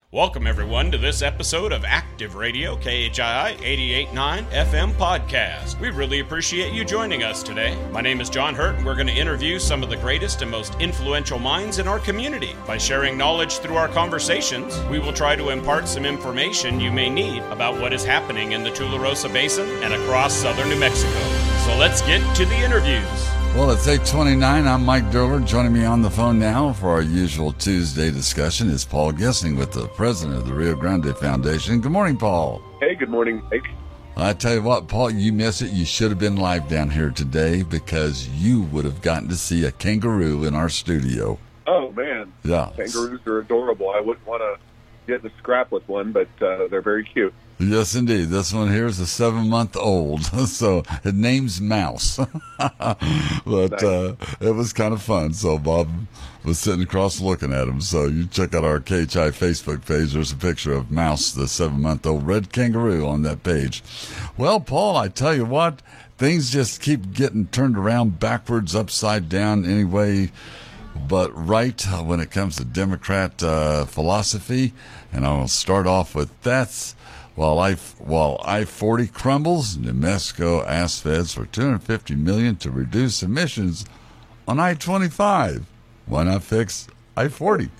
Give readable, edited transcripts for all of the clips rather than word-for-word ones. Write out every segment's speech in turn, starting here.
Welcome, everyone, to this episode of Active Radio, KHII 88.9 FM podcast. We really appreciate you joining us today. My name is John Hurt, and we're going to interview some of the greatest and most influential minds in our community. By sharing knowledge through our conversations, we will try to impart some information you may need about what is happening in the Tularosa Basin and across southern New Mexico. So let's get to the interviews. Well, it's 8:29. I'm Mike Durler. Joining me on the phone now for our usual Tuesday discussion is Paul Gissing with the president of the Rio Grande Foundation. Good morning, Paul. Hey, good morning, Mike. I tell you what, Paul, you miss it. You should have been live down here today because you would have gotten to see a kangaroo in our studio. Oh, man. Yeah. Kangaroos are adorable. I wouldn't want to get in a scrap with one, but they're very cute. Yes, indeed. This one here is a 7-month-old, so it name's Mouse. But it was kind of fun. So Bob was sitting across looking at him. So you check out our KHI Facebook page. There's a picture of Mouse, the 7-month-old red kangaroo, on that page. Well, Paul, I tell you what, things just keep getting turned around backwards, upside down anyway. But right when it comes to Democrat philosophy, and I'll start off with that's while I-40 crumbles, New Mexico asks feds for $250 million to reduce emissions on I-25. Why not fix I-40?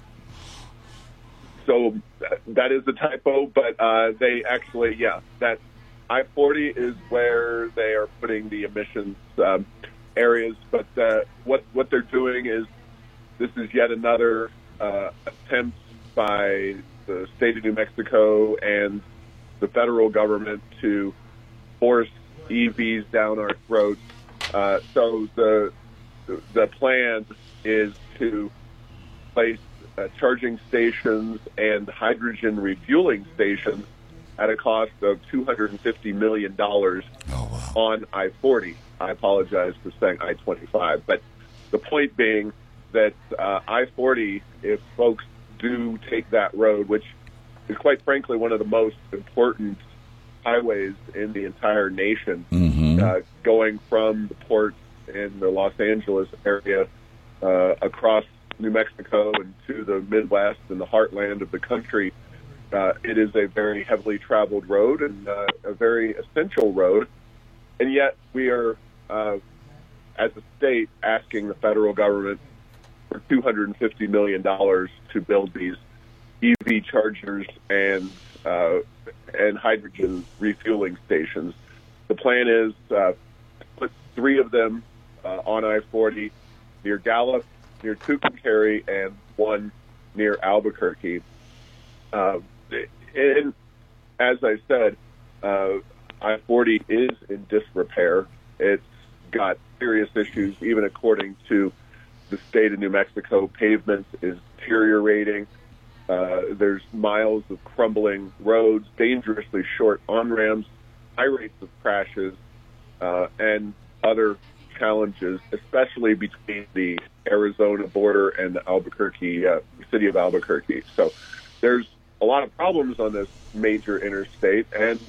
So that is a typo, but they actually, that I-40 is where they are putting the emissions areas. But what they're doing is this is yet another attempt by the state of New Mexico and the federal government to force EVs down our throats. So the plan is to place charging stations and hydrogen refueling stations at a cost of $250 million on I-40. I apologize for saying I-25. But the point being that I-40, if folks do take that road, which is quite frankly one of the most important highways in the entire nation, going from the port in the Los Angeles area across New Mexico and to the Midwest and the heartland of the country. It is a very heavily traveled road and a very essential road. And yet we are, as a state, asking the federal government for $250 million to build these EV chargers and hydrogen refueling stations. The plan is put 3 of them on I-40 near Gallup, near Tucumcari, and 1 near Albuquerque. And as I said, I-40 is in disrepair. It's got serious issues, even according to the state of New Mexico. Pavement is deteriorating. There's miles of crumbling roads, dangerously short on-ramps, high rates of crashes, and other challenges, especially between the Arizona border and the Albuquerque, city of Albuquerque. So there's a lot of problems on this major interstate, and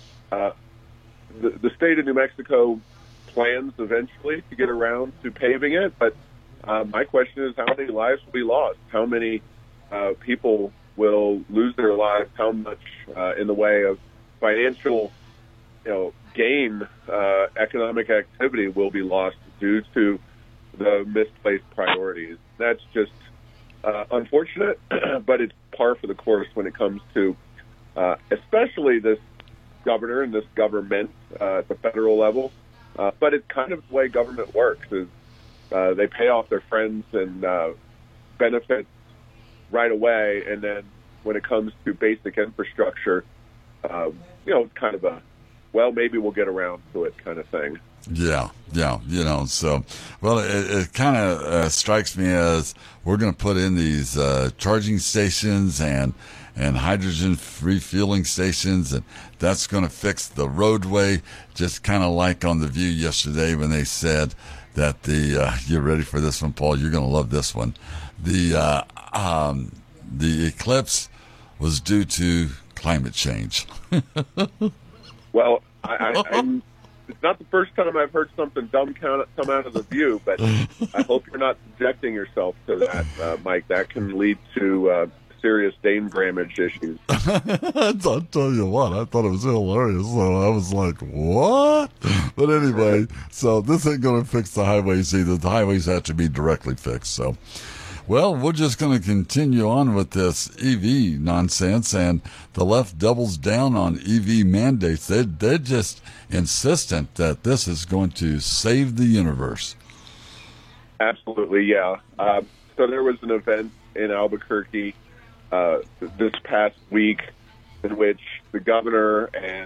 the state of New Mexico plans eventually to get around to paving it, but my question is how many lives will be lost? How many people will lose their lives? How much in the way of financial, gain, economic activity will be lost due to the misplaced priorities? That's just unfortunate, but it's par for the course when it comes to especially this governor and this government at the federal level. But it's kind of the way government works is they pay off their friends and benefits right away, and then when it comes to basic infrastructure, kind of a, well, maybe we'll get around to it kind of thing. Yeah, so, well, it kind of strikes me as we're going to put in these charging stations and hydrogen refueling stations, and that's going to fix the roadway, just kind of like on The View yesterday when they said that you're ready for this one, Paul, you're going to love this one. The eclipse was due to climate change. Well, I'm it's not the first time I've heard something dumb come out of The View, but I hope you're not subjecting yourself to that, Mike. That can lead to serious Dane Bramage issues. I'll tell you what, I thought it was hilarious. So I was like, what? But anyway, so this ain't going to fix the highways either. The highways have to be directly fixed. So, well, we're just going to continue on with this EV nonsense, and the left doubles down on EV mandates. They're just insistent that this is going to save the universe. Absolutely, yeah. So there was an event in Albuquerque this past week in which the governor and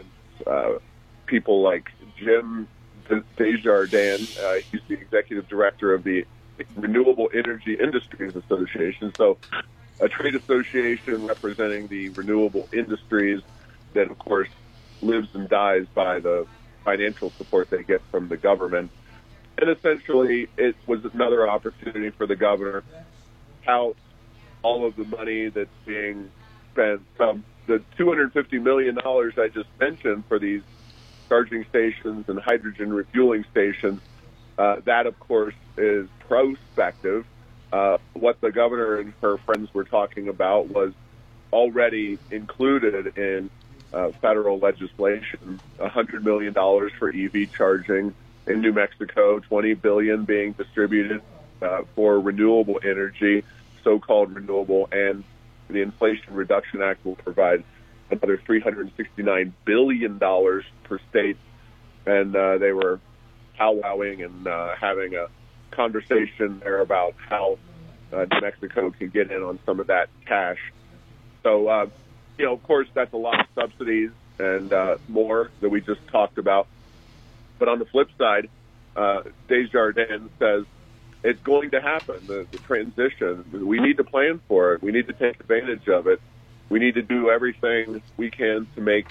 people like Jim Desjardins, he's the executive director of the Renewable Energy Industries Association, so a trade association representing the renewable industries that, of course, lives and dies by the financial support they get from the government. And essentially, it was another opportunity for the governor to tout all of the money that's being spent. The $250 million I just mentioned for these charging stations and hydrogen refueling stations, that, of course, is prospective. What the governor and her friends were talking about was already included in federal legislation, $100 million for EV charging in New Mexico, $20 billion being distributed for renewable energy, so-called renewable, and the Inflation Reduction Act will provide another $369 billion per state. And they were powwowing and having a conversation there about how New Mexico can get in on some of that cash. So, of course, that's a lot of subsidies and more that we just talked about. But on the flip side, Desjardins says it's going to happen, the transition. We need to plan for it. We need to take advantage of it. We need to do everything we can to make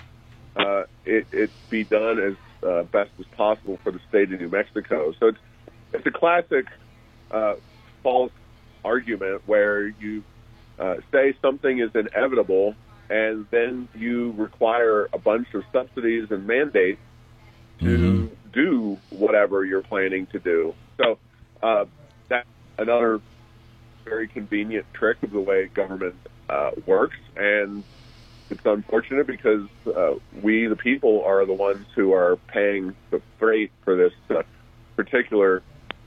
it be done as best as possible for the state of New Mexico. So it's a classic false argument where you say something is inevitable and then you require a bunch of subsidies and mandates to do whatever you're planning to do. So that's another very convenient trick of the way government works, and it's unfortunate because we, the people, are the ones who are paying the freight for this particular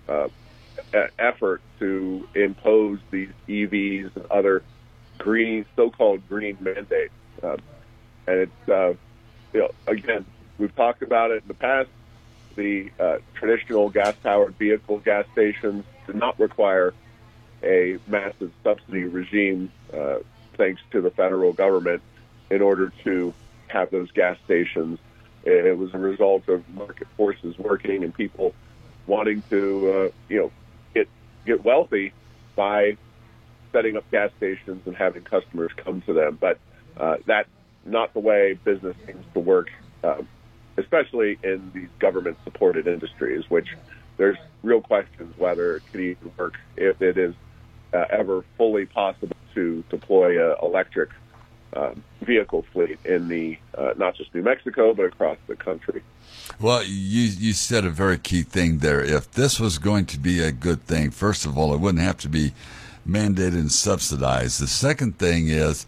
effort to impose these EVs and other green, so-called green mandates. And it's, again, we've talked about it in the past. The traditional gas-powered vehicle gas stations do not require a massive subsidy regime, thanks to the federal government, in order to have those gas stations. It was a result of market forces working and people wanting to, get wealthy by setting up gas stations and having customers come to them. But that's not the way business seems to work, especially in these government-supported industries, which there's real questions whether it could even work if it is ever fully possible to deploy an electric vehicle fleet in the not just New Mexico, but across the country. Well, you said a very key thing there. If this was going to be a good thing, first of all, it wouldn't have to be mandated and subsidized. The second thing is,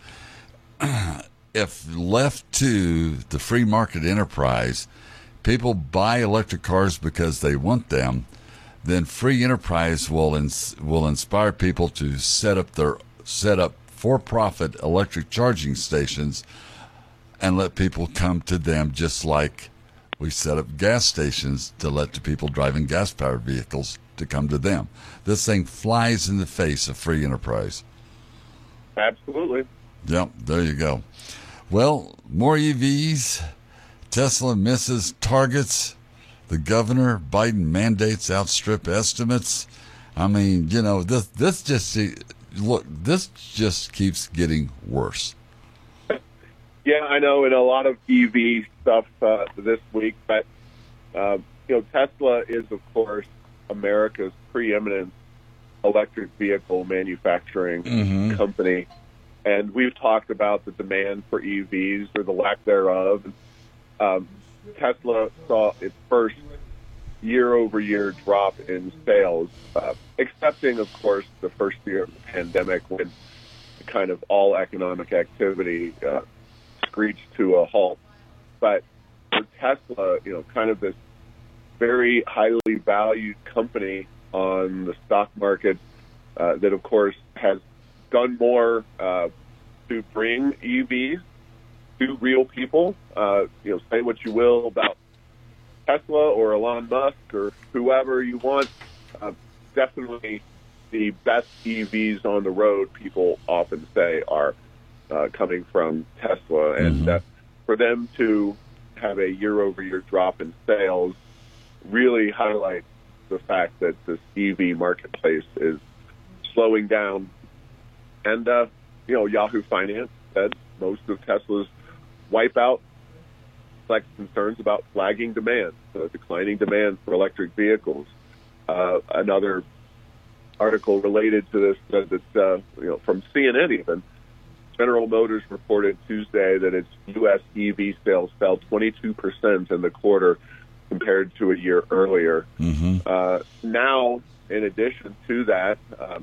if left to the free market enterprise, people buy electric cars because they want them, then free enterprise will inspire people to set up for-profit electric charging stations and let people come to them, just like we set up gas stations to let the people driving gas-powered vehicles to come to them. This thing flies in the face of free enterprise. Absolutely. Yep, there you go. Well, more EVs. Tesla misses targets. The governor, Biden mandates outstrip estimates. I mean, this just keeps getting worse. Yeah, I know, and a lot of EV stuff this week, but Tesla is, of course, America's preeminent electric vehicle manufacturing company, and we've talked about the demand for EVs or the lack thereof. Tesla saw its first year-over-year drop in sales, excepting, of course, the first year of the pandemic when kind of all economic activity screech to a halt. But for Tesla, kind of this very highly valued company on the stock market that, of course, has done more to bring EVs to real people. Say what you will about Tesla or Elon Musk or whoever you want. Definitely the best EVs on the road, people often say, are coming from Tesla. And for them to have a year-over-year drop in sales really highlights the fact that this EV marketplace is slowing down. And, Yahoo Finance said most of Tesla's wipeout reflects concerns about flagging demand, declining demand for electric vehicles. Another article related to this said that, from CNN even, General Motors reported Tuesday that its U.S. EV sales fell 22% in the quarter compared to a year earlier. Now, in addition to that,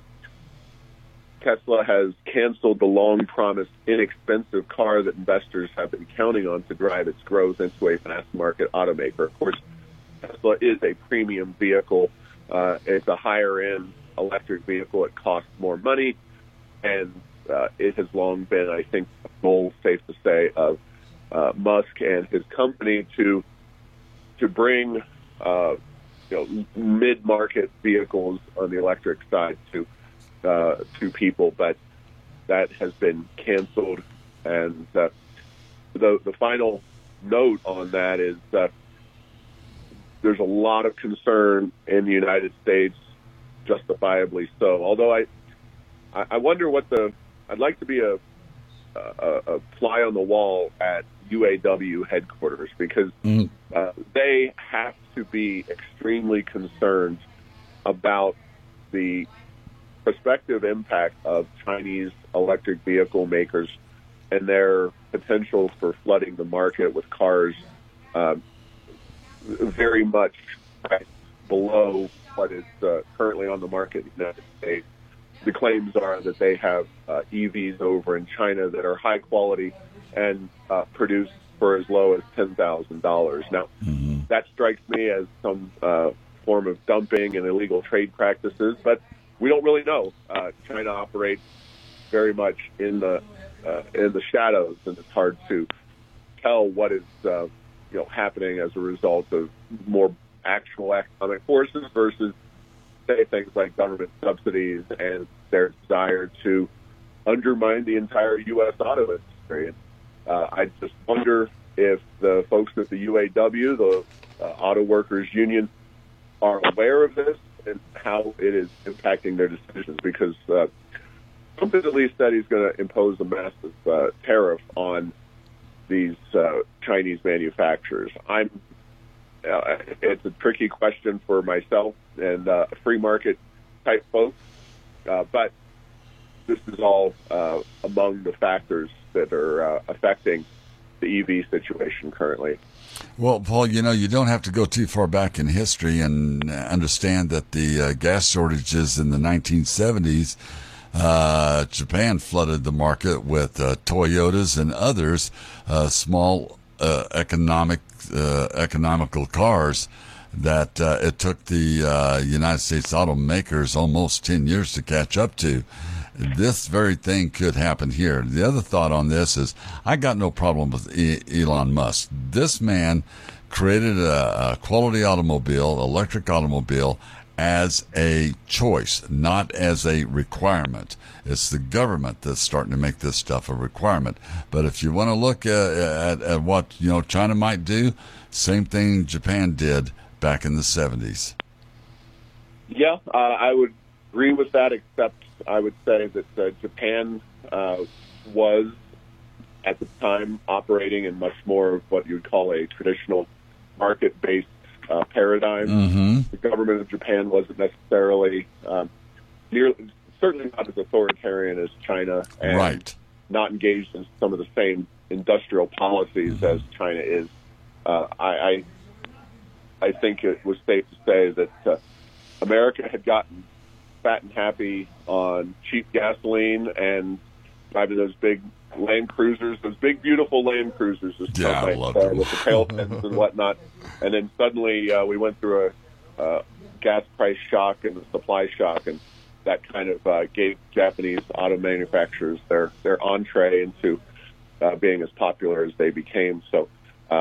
Tesla has canceled the long-promised inexpensive car that investors have been counting on to drive its growth into a mass-market automaker. Of course, Tesla is a premium vehicle. It's a higher-end electric vehicle. It costs more money, and it has long been, I think, a goal, safe to say, of Musk and his company to bring mid-market vehicles on the electric side to people, but that has been canceled. And the final note on that is that there's a lot of concern in the United States, justifiably so. Although I wonder I'd like to be a fly on the wall at UAW headquarters, because they have to be extremely concerned about the prospective impact of Chinese electric vehicle makers and their potential for flooding the market with cars very much below what is currently on the market in the United States. The claims are that they have EVs over in China that are high quality and produced for as low as $10,000. Now, that strikes me as some form of dumping and illegal trade practices, but we don't really know. China operates very much in the shadows, and it's hard to tell what is happening as a result of more actual economic forces versus, say, things like government subsidies and their desire to undermine the entire U.S. auto industry. I just wonder if the folks at the UAW, the Auto Workers Union, are aware of this and how it is impacting their decisions, because Trump has at least said he's going to impose a massive tariff on these Chinese manufacturers. It's a tricky question for myself and free market type folks, but this is all among the factors that are affecting the EV situation currently. Well, Paul, you don't have to go too far back in history and understand that the gas shortages in the 1970s, Japan flooded the market with Toyotas and others, small economical cars that it took the United States automakers almost 10 years to catch up to. This very thing could happen here. The other thought on this is I got no problem with Elon Musk. This man created a quality automobile, electric automobile, as a choice, not as a requirement. It's the government that's starting to make this stuff a requirement. But if you want to look at what China might do, same thing Japan did back in the 70s. Yeah, I would agree with that, except I would say that Japan was, at the time, operating in much more of what you'd call a traditional market-based paradigm. The government of Japan wasn't necessarily certainly not as authoritarian as China, and not engaged in some of the same industrial policies as China is. I think it was safe to say that America had gotten fat and happy on cheap gasoline and driving those big Land Cruisers, those big, beautiful Land Cruisers. Yeah, I love them. With the tail fins and whatnot. And then suddenly we went through a gas price shock and a supply shock, and that kind of gave Japanese auto manufacturers their entree into being as popular as they became. So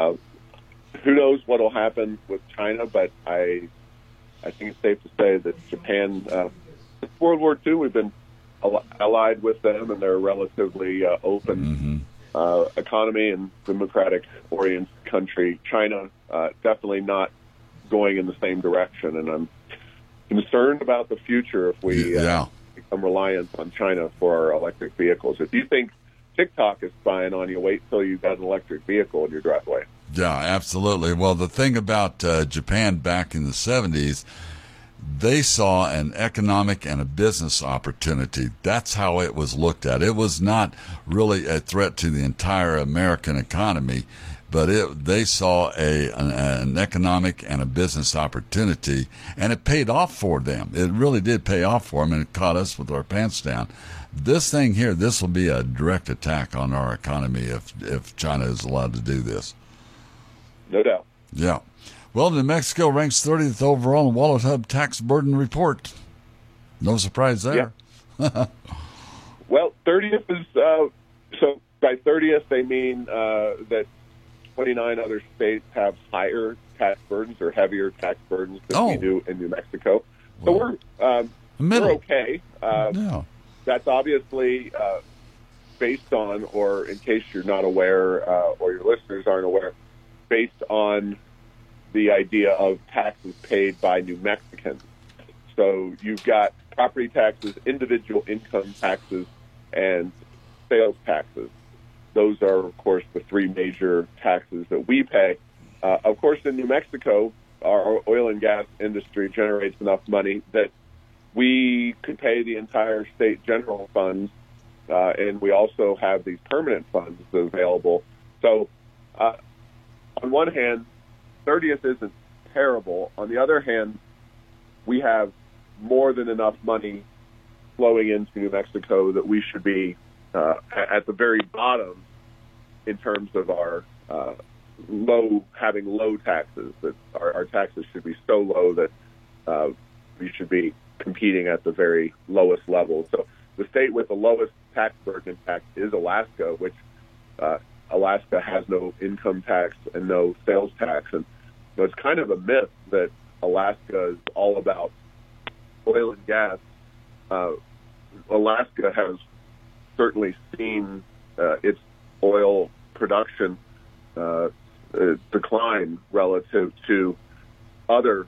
who knows what will happen with China, but I think it's safe to say that Japan, since World War II, we've been allied with them, and they're a relatively open economy and democratic-oriented country. China, definitely not going in the same direction, and I'm concerned about the future if we become reliant on China for our electric vehicles. If you think TikTok is spying on you, wait till you've got an electric vehicle in your driveway. Yeah, absolutely. Well, the thing about Japan back in the 70s, they saw an economic and a business opportunity. That's how it was looked at. It was not really a threat to the entire American economy, but they saw an economic and a business opportunity, and it paid off for them. It really did pay off for them, and it caught us with our pants down. This thing here, this will be a direct attack on our economy if China is allowed to do this. No doubt. Yeah. Well, New Mexico ranks 30th overall in Wallet Hub tax burden report. No surprise there. Yeah. Well, 30th is, so by 30th they mean that 29 other states have higher tax burdens or heavier tax burdens than we do in New Mexico. So we're okay. That's obviously based on, or in case you're not aware or your listeners aren't aware, based on the idea of taxes paid by New Mexicans. So you've got property taxes, individual income taxes, and sales taxes. Those are, of course, the three major taxes that we pay. Of course, in New Mexico, our oil and gas industry generates enough money that we could pay the entire state general funds, and we also have these permanent funds available. So on one hand, 30th isn't terrible. On the other hand, we have more than enough money flowing into New Mexico that we should be at the very bottom in terms of our having low taxes. That our taxes should be so low that we should be competing at the very lowest level. So the state with the lowest tax burden impact is Alaska, which Alaska has no income tax and no sales tax. And so it's kind of a myth that Alaska is all about oil and gas. Alaska has certainly seen its oil production decline relative to other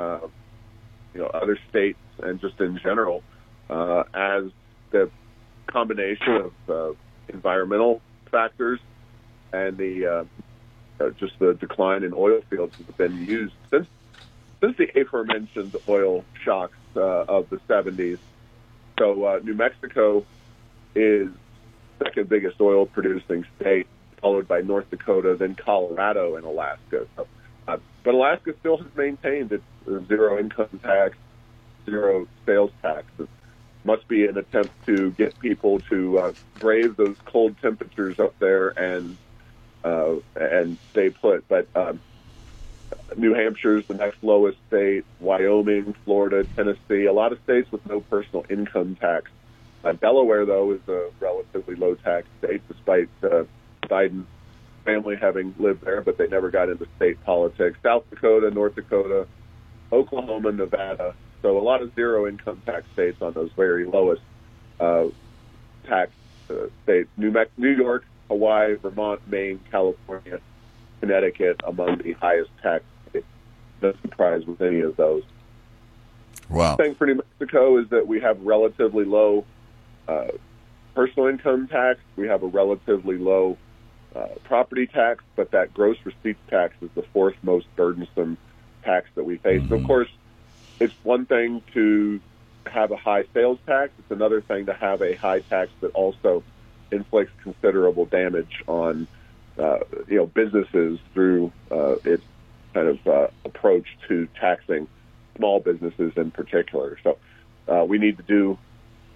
states and just in general, as the combination of environmental factors and the just the decline in oil fields has been used since the aforementioned oil shocks of the 70s. So New Mexico is second biggest oil producing state, followed by North Dakota, then Colorado, and Alaska. So, but Alaska still has maintained its zero income tax, zero sales tax. It must be an attempt to get people to brave those cold temperatures up there and stay put. But New Hampshire is the next lowest state, Wyoming, Florida, Tennessee, a lot of states with no personal income tax. Delaware, though, is a relatively low-tax state, despite Biden's family having lived there, but they never got into state politics. South Dakota, North Dakota, Oklahoma, Nevada. So a lot of zero-income tax states on those very lowest tax states. New York, Hawaii, Vermont, Maine, California, Connecticut, among the highest tax states. No surprise with any of those. Wow. The thing for New Mexico is that we have relatively low personal income tax. We have a relatively low property tax, but that gross receipts tax is the fourth most burdensome tax that we face. Mm-hmm. Of course, it's one thing to have a high sales tax. It's another thing to have a high tax that also inflicts considerable damage on businesses through its kind of approach to taxing small businesses in particular. So we need to do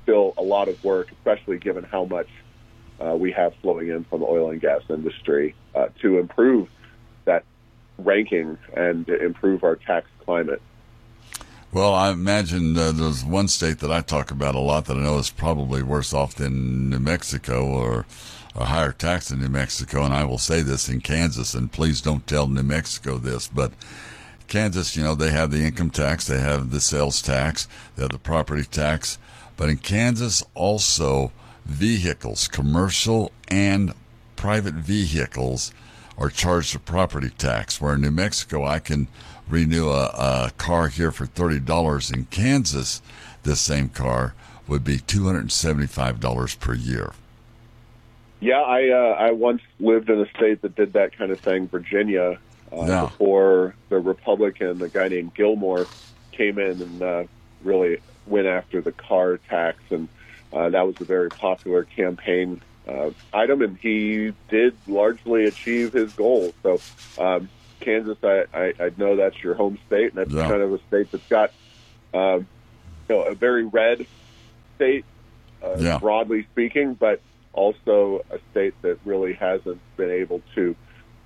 still a lot of work, especially given how much we have flowing in from the oil and gas industry to improve that ranking and improve our tax climate. Well, I imagine there's one state that I talk about a lot that I know is probably worse off than New Mexico, or a higher tax than New Mexico, and I will say this in Kansas, and please don't tell New Mexico this, but Kansas, they have the income tax, they have the sales tax, they have the property tax, but in Kansas also vehicles, commercial and private vehicles, are charged a property tax, where in New Mexico I can renew a car here for $30. In Kansas, this same car would be $275 per year. Yeah, I once lived in a state that did that kind of thing, Virginia, before the Republican, a guy named Gilmore, came in and really went after the car tax, and that was a very popular campaign item, and he did largely achieve his goal. So Kansas, I know that's your home state, and that's kind of a state that's got a very red state, broadly speaking, but also a state that really hasn't been able to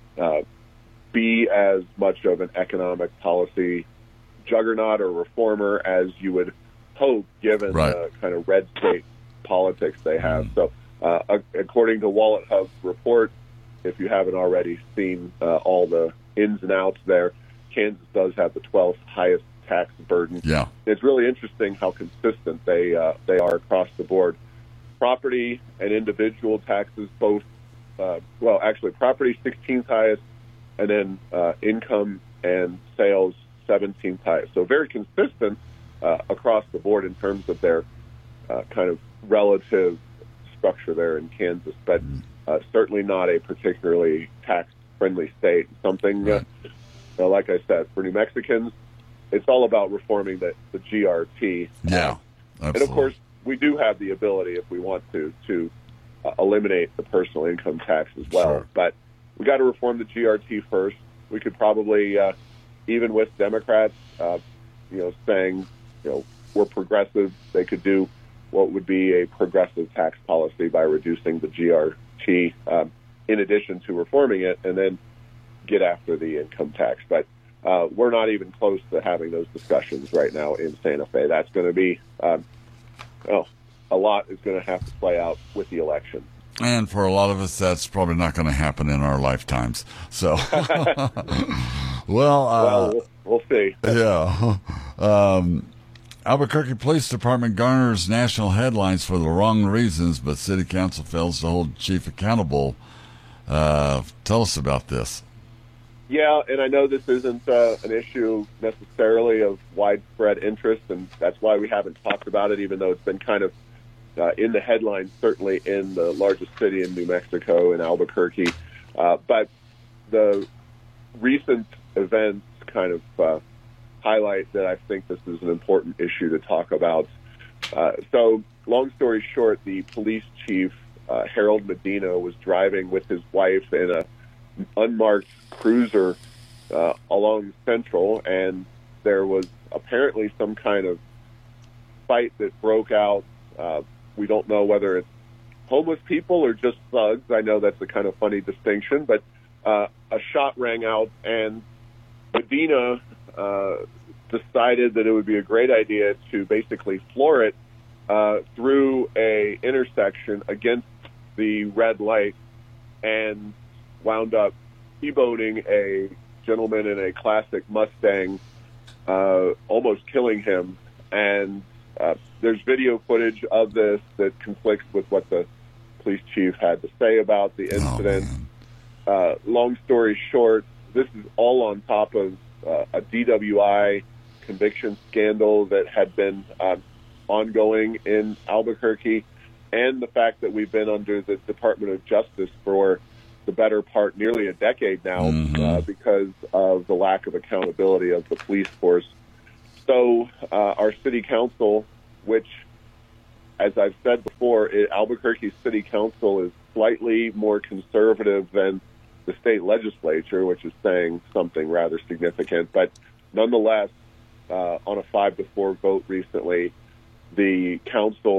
be as much of an economic policy juggernaut or reformer as you would hope, given the kind of red state politics they have. So according to Wallet Hub's report, if you haven't already seen all the ins and outs there, Kansas does have the 12th highest tax burden. Yeah. It's really interesting how consistent they are across the board. Property and individual taxes both, actually property 16th highest, and then income and sales 17th highest. So very consistent across the board in terms of their kind of relative structure there in Kansas, but certainly not a particularly tax-friendly state. Something, like I said, for New Mexicans, it's all about reforming the GRT. Yeah, absolutely. And of course, we do have the ability, if we want to eliminate the personal income tax as well. Sure. But we got to reform the GRT first. We could probably, even with Democrats, saying, we're progressive, they could do what would be a progressive tax policy by reducing the GRT in addition to reforming it, and then get after the income tax. But we're not even close to having those discussions right now in Santa Fe. That's going to be, a lot is going to have to play out with the election. And for a lot of us, that's probably not going to happen in our lifetimes. So, we'll see. Yeah. Albuquerque Police Department garners national headlines for the wrong reasons, but City Council fails to hold chief accountable. Tell us about this. Yeah, and I know this isn't an issue necessarily of widespread interest, and that's why we haven't talked about it, even though it's been kind of in the headlines, certainly in the largest city in New Mexico, in Albuquerque. But the recent events kind of highlight that I think this is an important issue to talk about. So, long story short, the police chief, Harold Medina, was driving with his wife in a unmarked cruiser along Central, and there was apparently some kind of fight that broke out. We don't know whether it's homeless people or just thugs. I know that's a kind of funny distinction, but a shot rang out, and Medina decided that it would be a great idea to basically floor it through a intersection against the red light, and wound up T-boning a gentleman in a classic Mustang, almost killing him. And there's video footage of this that conflicts with what the police chief had to say about the incident. Long story short, this is all on top of a DWI conviction scandal that had been ongoing in Albuquerque, and the fact that we've been under the Department of Justice for the better part nearly a decade now because of the lack of accountability of the police force. So our city council, which, as I've said before, Albuquerque City Council is slightly more conservative than the state legislature, which is saying something rather significant. But nonetheless, on a 5-4 vote recently, the council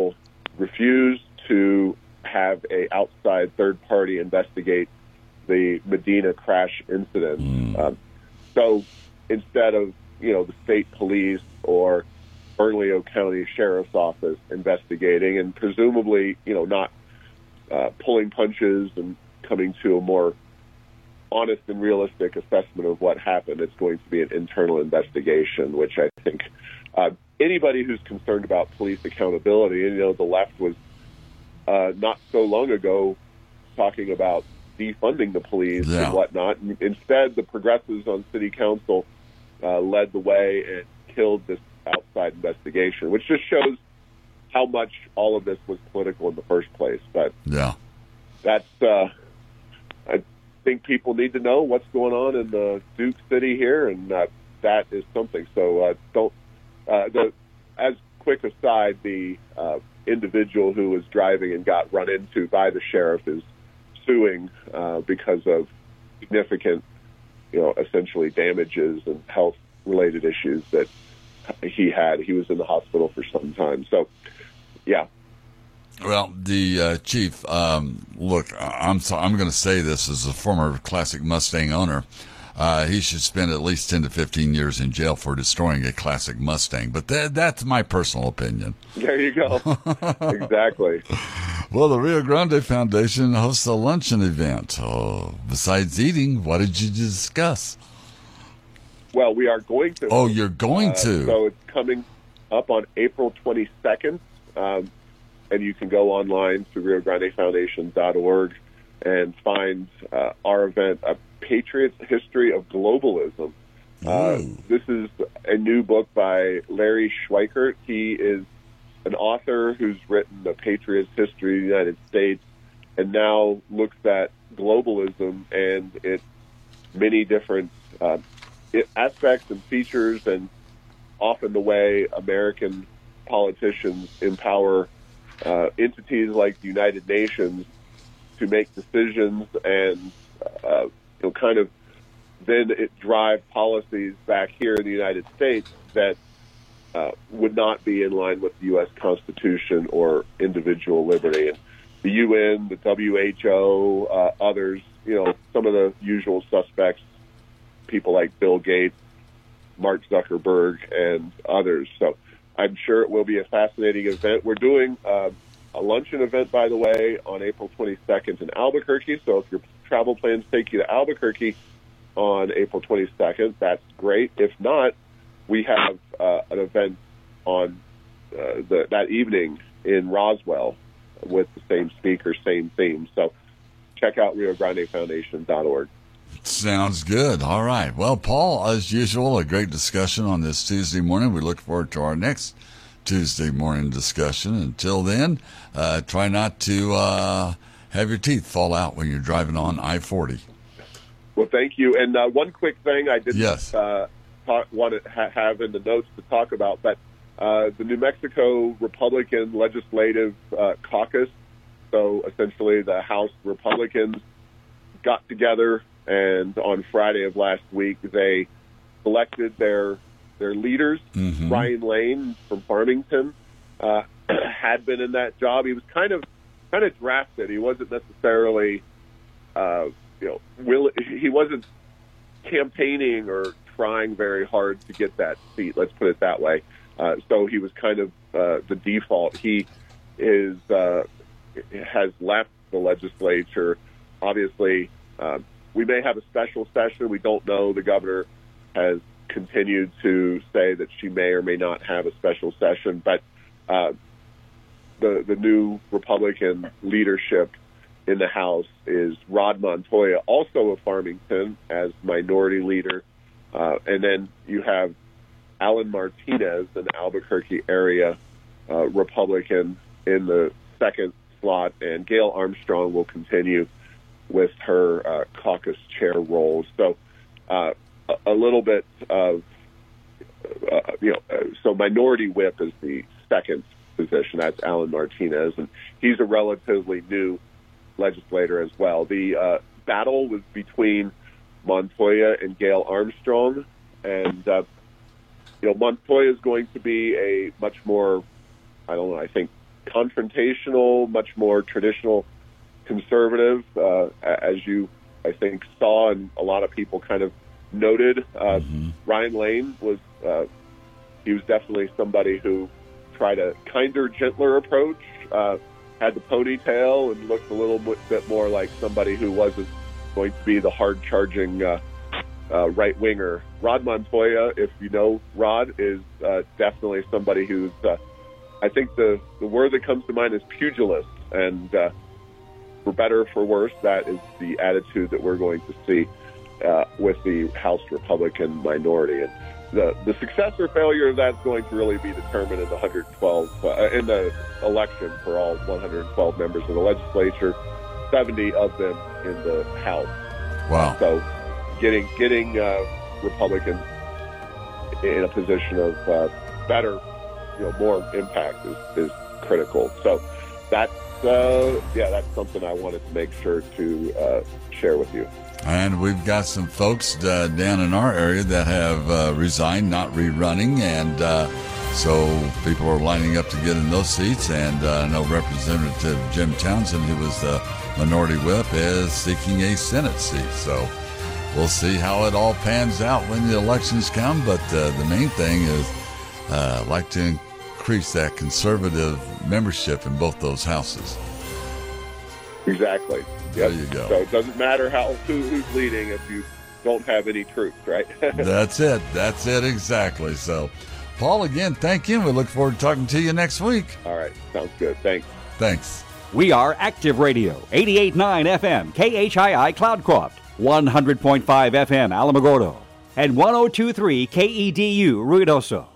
refused to have a outside third party investigate the Medina crash incident. So instead of, the state police or Bernalillo County Sheriff's Office investigating and presumably, not pulling punches and coming to a more honest and realistic assessment of what happened, it's going to be an internal investigation, which I think anybody who's concerned about police accountability, and, the left was not so long ago talking about defunding the police and whatnot. And instead, the progressives on city council led the way and killed this outside investigation, which just shows how much all of this was political in the first place. But that's I think people need to know what's going on in the Duke City here, and that is something. So as quick aside, the individual who was driving and got run into by the sheriff is suing because of significant, essentially damages and health-related issues that he had. He was in the hospital for some time. So, yeah. Well, the chief, look, I'm going to say this as a former classic Mustang owner. He should spend at least 10 to 15 years in jail for destroying a classic Mustang. But that's my personal opinion. There you go. Exactly. Well, the Rio Grande Foundation hosts a luncheon event. Besides eating, what did you discuss? Well, we are going to. Oh, you're going to. So it's coming up on April 22nd. And you can go online to RioGrandeFoundation.org and find our event, A Patriot's History of Globalism. This is a new book by Larry Schweikert. He is an author who's written A Patriot's History of the United States and now looks at globalism and its many different aspects and features, and often the way American politicians empower entities like the United Nations to make decisions and kind of then it drive policies back here in the United States that would not be in line with the U.S. Constitution or individual liberty. And the UN, the WHO, others, some of the usual suspects, people like Bill Gates, Mark Zuckerberg, and others. So I'm sure it will be a fascinating event. We're doing a luncheon event, by the way, on April 22nd in Albuquerque. So if your travel plans take you to Albuquerque on April 22nd, that's great. If not, we have an event on that evening in Roswell with the same speaker, same theme. So check out RioGrandeFoundation.org. Sounds good. All right. Well, Paul, as usual, a great discussion on this Tuesday morning. We look forward to our next Tuesday morning discussion. Until then, try not to have your teeth fall out when you're driving on I-40. Well, thank you. And one quick thing I didn't want to have in the notes to talk about, but the New Mexico Republican Legislative Caucus, so essentially the House Republicans, got together, and on Friday of last week, they selected their leaders. Ryan Lane from Farmington had been in that job. He was kind of drafted. He wasn't necessarily, he wasn't campaigning or trying very hard to get that seat. Let's put it that way. So he was kind of the default. He has left the legislature. Obviously, we may have a special session. We don't know. The governor has continued to say that she may or may not have a special session. But the new Republican leadership in the House is Rod Montoya, also of Farmington, as minority leader. And then you have Alan Martinez, an Albuquerque area Republican, in the second slot, and Gail Armstrong will continue with her caucus chair role. So a little bit of, so minority whip is the second position. That's Alan Martinez, and he's a relatively new legislator as well. The battle was between Montoya and Gail Armstrong, and Montoya is going to be a much more, I think confrontational, much more traditional conservative, as you, I think, saw and a lot of people kind of noted. Ryan Lane was he was definitely somebody who tried a kinder, gentler approach, had the ponytail and looked a little bit more like somebody who wasn't going to be the hard-charging right-winger. Rod Montoya, if you know Rod, is definitely somebody who's, I think the word that comes to mind is pugilist, and for better or for worse, that is the attitude that we're going to see with the House Republican minority. And the success or failure of that is going to really be determined in the 112 in the election for all 112 members of the legislature, 70 of them in the House. Wow! So, getting Republicans in a position of better, more impact is critical. So that's something I wanted to make sure to share with you. And we've got some folks down in our area that have resigned, not rerunning, and so people are lining up to get in those seats. And I know Representative Jim Townsend, who was the minority whip, is seeking a Senate seat. So we'll see how it all pans out when the elections come. But the main thing is I'd like to increase that conservative membership in both those houses. Exactly. Yep. There you go. So it doesn't matter who's leading if you don't have any troops, right? That's it. That's it exactly. So, Paul, again, thank you. We look forward to talking to you next week. All right. Sounds good. Thanks. Thanks. We are Active Radio, 88.9 FM, KHII Cloudcroft, 100.5 FM Alamogordo, and 102.3 KEDU Ruidoso.